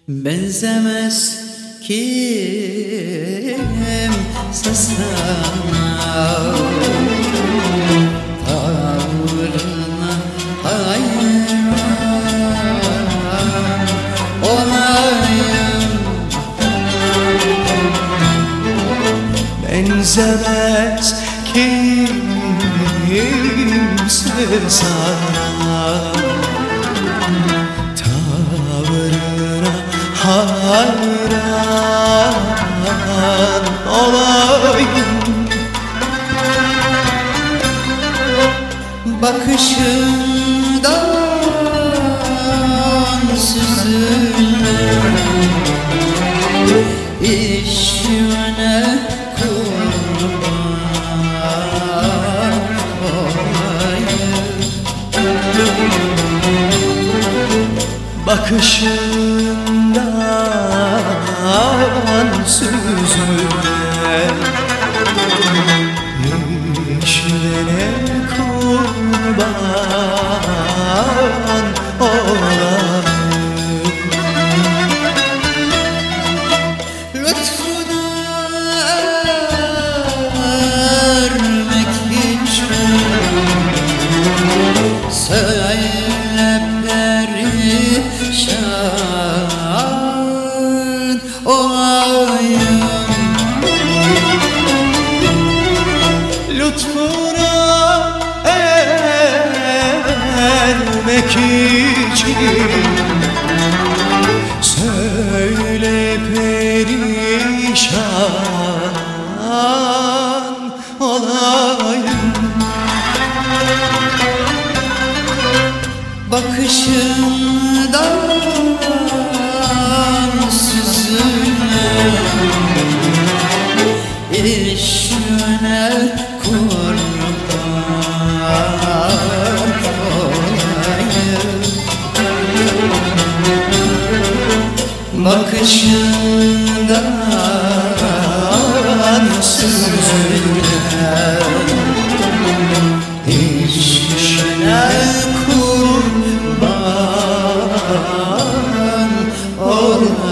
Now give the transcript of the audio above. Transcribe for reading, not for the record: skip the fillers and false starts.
Benzemez kimse sana, tavrına hayran olayım. Benzemez kimse sana, tavrına hayran olayım. Bakışından süzülen işine kurban olayım. Bakışından süzülen işlere kurban olayım. Lütfuna ermek için söyle perişan olayım. Lütfuna ermek için söyle perişan olayım. Bakışından süzülen işine kurban olayım. Bakışından süzülen işine kurban olayım.